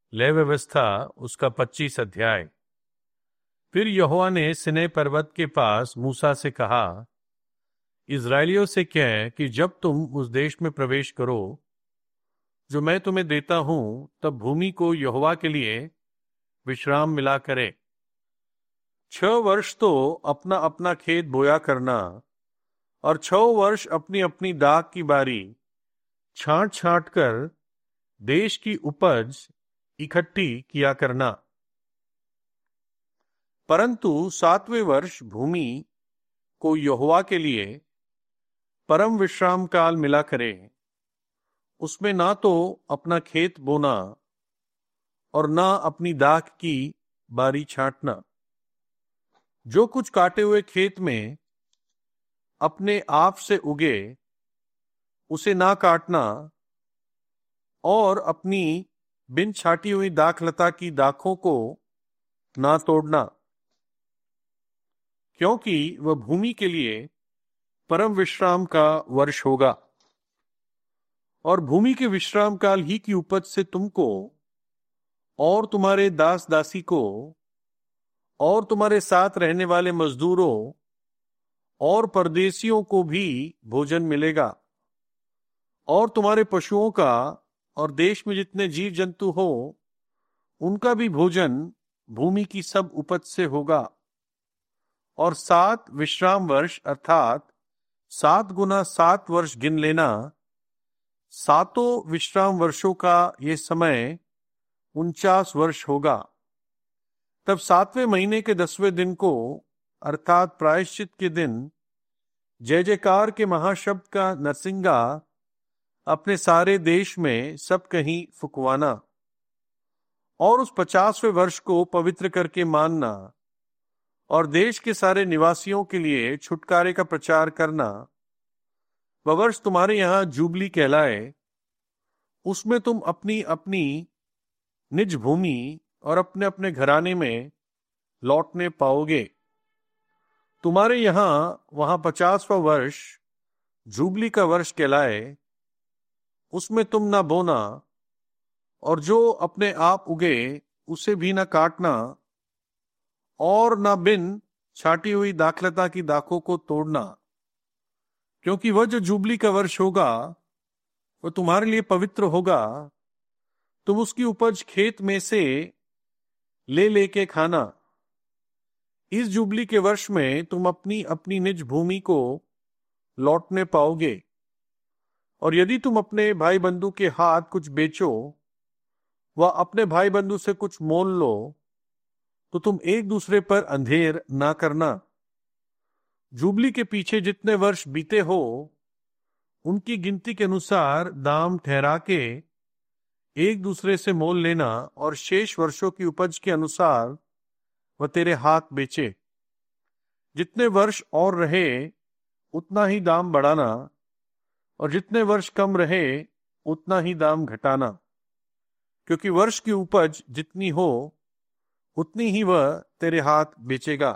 लय व्यवस्था उसका 25 अध्याय। फिर यहोवा ने सिनै पर्वत के पास मूसा से कहा, इज़राइलियों से कह कि जब तुम उस देश में प्रवेश करो जो मैं तुम्हें देता हूं, तब भूमि को यहोवा के लिए विश्राम मिला करे। 6 वर्ष तो अपना अपना खेत बोया करना, और 6 वर्ष अपनी अपनी दाख की बारी छांट छांट कर देश की उपज इकट्ठी किया करना। परंतु 7वें वर्ष भूमि को यहोवा के लिए परम विश्राम काल मिला करे। उसमें ना तो अपना खेत बोना और ना अपनी दाख की बारी छांटना। जो कुछ काटे हुए खेत में अपने आप से उगे उसे ना काटना, और अपनी बिन छाटी हुई दाखलता की दाखों को ना तोड़ना, क्योंकि वह भूमि के लिए परम विश्राम का वर्ष होगा। और भूमि के विश्राम काल ही की उपज से तुमको और तुम्हारे दास दासी को और तुम्हारे साथ रहने वाले मजदूरों और परदेशियों को भी भोजन मिलेगा, और तुम्हारे पशुओं का और देश में जितने जीव जंतु हो उनका भी भोजन भूमि की सब उपज से होगा। और 7 विश्राम वर्ष अर्थात 7 गुना 7 वर्ष गिन लेना। 7 विश्राम वर्षों का ये समय 49 वर्ष होगा। तब 7वें महीने के 10वें दिन को अर्थात प्रायश्चित के दिन जय जयकार के महाशब्द का नरसिंगा अपने सारे देश में सब कहीं फुकवाना, और उस 50वें वर्ष को पवित्र करके मानना, और देश के सारे निवासियों के लिए छुटकारे का प्रचार करना। वह वर्ष तुम्हारे यहां जुबली कहलाए। उसमें तुम अपनी अपनी निज भूमि और अपने अपने घराने में लौटने पाओगे। तुम्हारे यहां वहां 50वां वर्ष जुबली का वर्ष कहलाए। उसमें तुम ना बोना और जो अपने आप उगे उसे भी ना काटना, और ना बिन छाटी हुई दाखलता की दाखों को तोड़ना, क्योंकि वह जो जुबली का वर्ष होगा वह तुम्हारे लिए पवित्र होगा। तुम उसकी उपज खेत में से ले लेके खाना। इस जुबली के वर्ष में तुम अपनी अपनी निज भूमि को लौटने पाओगे। और यदि तुम अपने भाई बंधु के हाथ कुछ बेचो व अपने भाई बंधु से कुछ मोल लो, तो तुम एक दूसरे पर अंधेर ना करना। जुबली के पीछे जितने वर्ष बीते हो उनकी गिनती के अनुसार दाम ठहरा के एक दूसरे से मोल लेना, और शेष वर्षों की उपज के अनुसार वह तेरे हाथ बेचे। जितने वर्ष और रहे उतना ही दाम बढ़ाना, और जितने वर्ष कम रहे उतना ही दाम घटाना, क्योंकि वर्ष की उपज जितनी हो उतनी ही वह तेरे हाथ बेचेगा।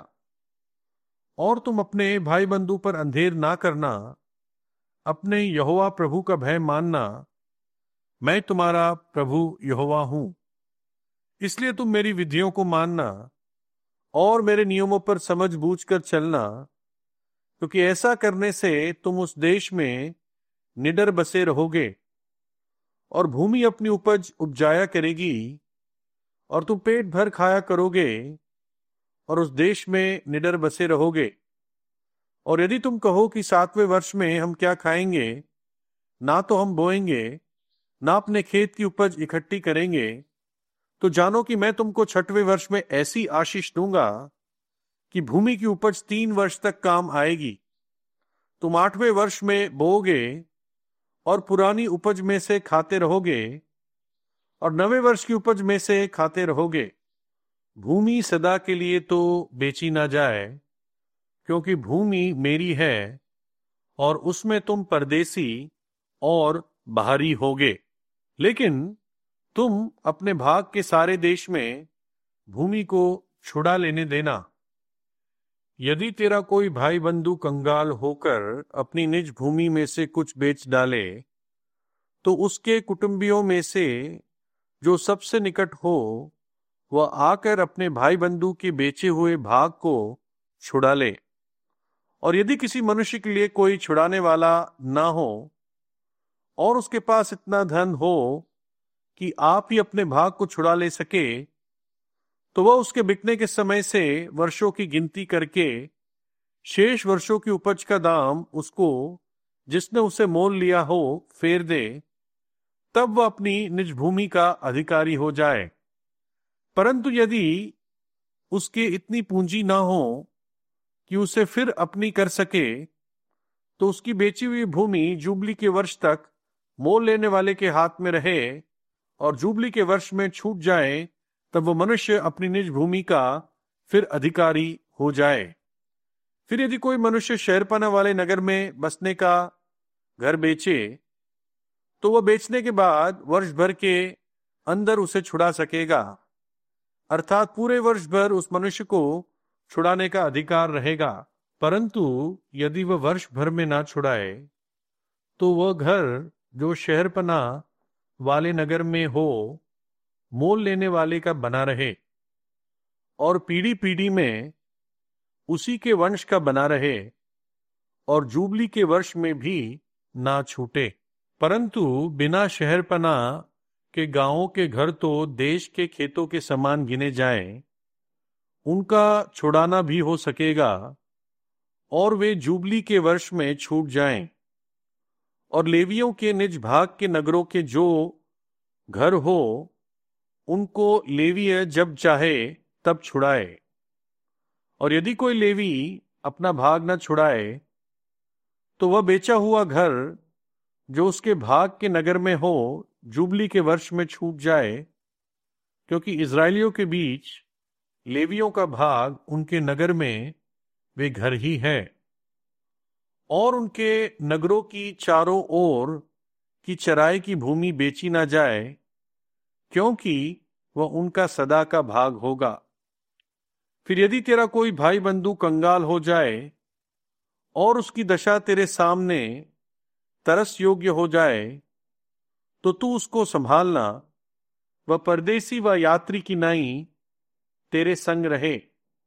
और तुम अपने भाई बंधु पर अंधेर ना करना, अपने यहोवा प्रभु का भय मानना। मैं तुम्हारा प्रभु यहोवा हूं। इसलिए तुम मेरी विधियों को मानना और मेरे नियमों पर समझ बूझ कर चलना, क्योंकि ऐसा करने से तुम उस देश में निडर बसे रहोगे, और भूमि अपनी उपज उपजाया करेगी, और तुम पेट भर खाया करोगे और उस देश में निडर बसे रहोगे। और यदि तुम कहो कि 7वें वर्ष में हम क्या खाएंगे, ना तो हम बोएंगे ना अपने खेत की उपज इकट्ठी करेंगे, तो जानो कि मैं तुमको 6वें वर्ष में ऐसी आशीष दूंगा कि भूमि की उपज 3 वर्ष तक काम आएगी। तुम 8वें वर्ष में बोओगे और पुरानी उपज में से खाते रहोगे, और 9वें वर्ष की उपज में से खाते रहोगे। भूमि सदा के लिए तो बेची ना जाए, क्योंकि भूमि मेरी है और उसमें तुम परदेसी और बाहरी होगे। लेकिन तुम अपने भाग के सारे देश में भूमि को छुड़ा लेने देना। यदि तेरा कोई भाई बंधु कंगाल होकर अपनी निज भूमि में से कुछ बेच डाले, तो उसके कुटुंबियों में से जो सबसे निकट हो वह आकर अपने भाई बंधु के बेचे हुए भाग को छुड़ा ले। और यदि किसी मनुष्य के लिए कोई छुड़ाने वाला ना हो और उसके पास इतना धन हो कि आप ही अपने भाग को छुड़ा ले सके, तो वह उसके बिकने के समय से वर्षों की गिनती करके शेष वर्षों की उपज का दाम उसको जिसने उसे मोल लिया हो फेर दे, तब वह अपनी निज भूमि का अधिकारी हो जाए। परंतु यदि उसके इतनी पूंजी ना हो कि उसे फिर अपनी कर सके, तो उसकी बेची हुई भूमि जुबली के वर्ष तक मोल लेने वाले के हाथ में रहे, और जुबली के वर्ष में छूट जाए तब वह मनुष्य अपनी निज भूमि का फिर अधिकारी हो जाए। फिर यदि कोई मनुष्य शहरपना वाले नगर में बसने का घर बेचे, तो वह बेचने के बाद वर्ष भर के अंदर उसे छुड़ा सकेगा, अर्थात पूरे वर्ष भर उस मनुष्य को छुड़ाने का अधिकार रहेगा। परंतु यदि वह वर्ष भर में ना छुड़ाए, तो वह घर जो शहरपना वाले नगर में हो मोल लेने वाले का बना रहे और पीढ़ी पीढ़ी में उसी के वंश का बना रहे, और जुबली के वर्ष में भी ना छूटे। परंतु बिना शहरपना के गांवों के घर तो देश के खेतों के समान गिने जाएं, उनका छुड़ाना भी हो सकेगा और वे जुबली के वर्ष में छूट जाएं। और लेवियों के निज भाग के नगरों के जो घर हो उनको लेवीय जब चाहे तब छुड़ाए। और यदि कोई लेवी अपना भाग न छुड़ाए, तो वह बेचा हुआ घर जो उसके भाग के नगर में हो जुबली के वर्ष में छूट जाए, क्योंकि इजरायलियों के बीच लेवियों का भाग उनके नगर में वे घर ही है। और उनके नगरों की चारों ओर की चराई की भूमि बेची ना जाए, क्योंकि वह उनका सदा का भाग होगा। फिर यदि तेरा कोई भाई बंधु कंगाल हो जाए और उसकी दशा तेरे सामने तरस योग्य हो जाए, तो तू उसको संभालना, वह परदेसी व यात्री की नाई तेरे संग रहे।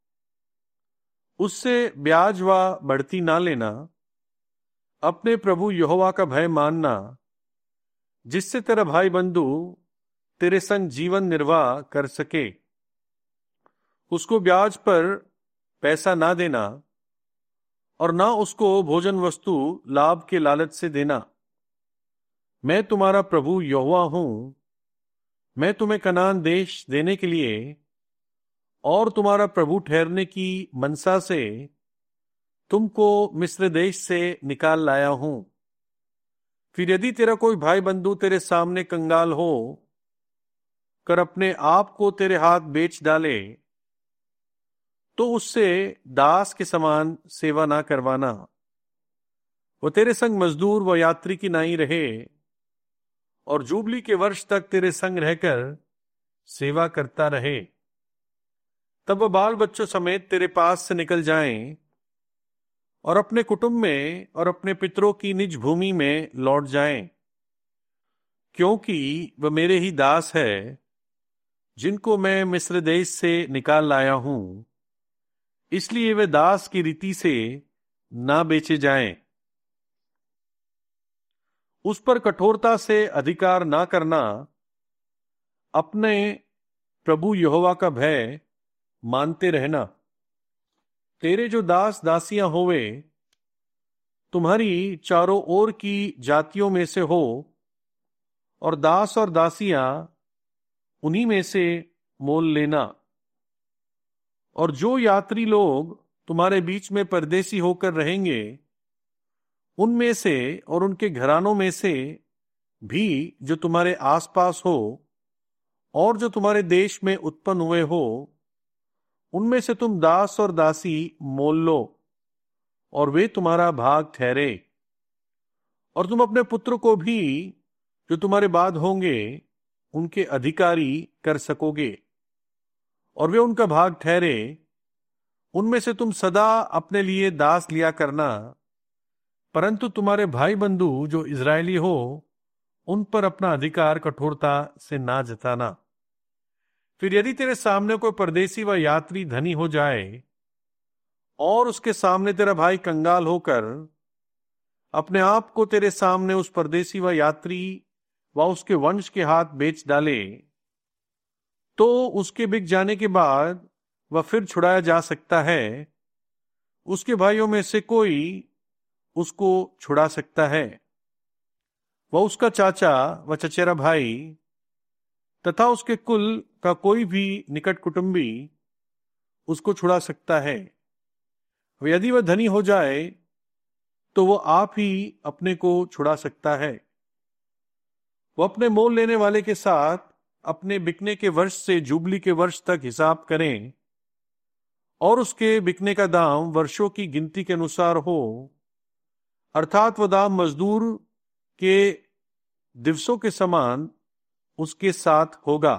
उससे ब्याज व बढ़ती ना लेना। अपने प्रभु यहोवा का भय मानना, जिससे तेरा भाई बंधु तेरे संग जीवन निर्वाह कर सके। उसको ब्याज पर पैसा ना देना और ना उसको भोजन वस्तु लाभ के लालच से देना। मैं तुम्हारा प्रभु यहोवा हूं। मैं तुम्हें कनान देश देने के लिए और तुम्हारा प्रभु ठहरने की मनसा से तुमको मिस्र देश से निकाल लाया हूं। फिर यदि तेरा कोई भाई बंधु तेरे सामने कंगाल हो कर अपने आप को तेरे हाथ बेच डाले, तो उससे दास के समान सेवा ना करवाना। वो तेरे संग मजदूर व यात्री की नाई रहे और जुबली के वर्ष तक तेरे संग रहकर सेवा करता रहे। तब वह बाल बच्चों समेत तेरे पास से निकल जाएं और अपने कुटुंब में और अपने पितरों की निज भूमि में लौट जाएं, क्योंकि वह मेरे ही दास है जिनको मैं मिस्र देश से निकाल लाया हूं। इसलिए वे दास की रीति से ना बेचे जाएं। उस पर कठोरता से अधिकार ना करना। अपने प्रभु यहोवा का भय मानते रहना। तेरे जो दास दासियां होवे तुम्हारी चारों ओर की जातियों में से हो, और दास और दासियां उन्हीं में से मोल लेना। और जो यात्री लोग तुम्हारे बीच में परदेसी होकर रहेंगे, उनमें से और उनके घरानों में से भी जो तुम्हारे आसपास हो और जो तुम्हारे देश में उत्पन्न हुए हो, उनमें से तुम दास और दासी मोल लो और वे तुम्हारा भाग ठहरे। और तुम अपने पुत्र को भी जो तुम्हारे बाद होंगे उनके अधिकारी कर सकोगे और वे उनका भाग ठहरे। उनमें से तुम सदा अपने लिए दास लिया करना, परंतु तुम्हारे भाई बंधु जो इजरायली हो उन पर अपना अधिकार कठोरता से ना जताना। फिर यदि तेरे सामने कोई परदेसी व यात्री धनी हो जाए और उसके सामने तेरा भाई कंगाल होकर अपने आप को तेरे सामने उस परदेसी व यात्री व उसके वंश के हाथ बेच डाले, तो उसके बिक जाने के बाद वह फिर छुड़ाया जा सकता है। उसके भाइयों में से कोई उसको छुड़ा सकता है। वह उसका चाचा व चचेरा भाई तथा उसके कुल का कोई भी निकट कुटुंबी उसको छुड़ा सकता है। यदि वह धनी हो जाए तो वह आप ही अपने को छुड़ा सकता है। वह अपने मोल लेने वाले के साथ अपने बिकने के वर्ष से जुबली के वर्ष तक हिसाब करें और उसके बिकने का दाम वर्षों की गिनती के अनुसार हो, अर्थात वह दाम मजदूर के दिवसों के समान उसके साथ होगा।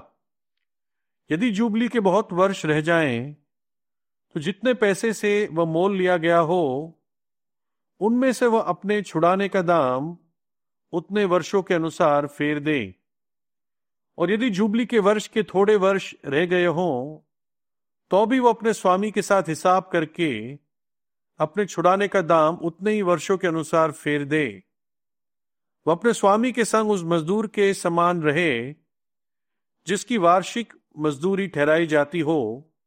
यदि जुबली के बहुत वर्ष रह जाएं, तो जितने पैसे से वह मोल लिया गया हो उनमें से वह अपने छुड़ाने का दाम उतने वर्षों के अनुसार फेर दे। और यदि जुबली के वर्ष के थोड़े वर्ष रह गए हों तो भी वह अपने स्वामी के साथ हिसाब करके अपने छुड़ाने का दाम उतने ही वर्षों के अनुसार फेर दे। वह अपने स्वामी के संग उस मजदूर के समान रहे जिसकी वार्षिक मजदूरी ठहराई जाती हो,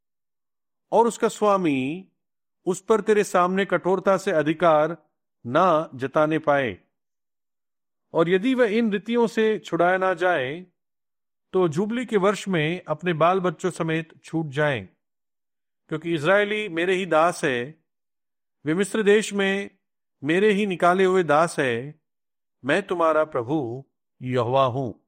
और उसका स्वामी उस पर तेरे सामने कठोरता से अधिकार ना जताने पाए। और यदि वह इन रीतियों से छुड़ाया ना जाए तो जुबली के वर्ष में अपने बाल बच्चों समेत छूट जाएं, क्योंकि इजरायली मेरे ही दास है, वे मिस्र देश में मेरे ही निकाले हुए दास है। मैं तुम्हारा प्रभु यहोवा हूं।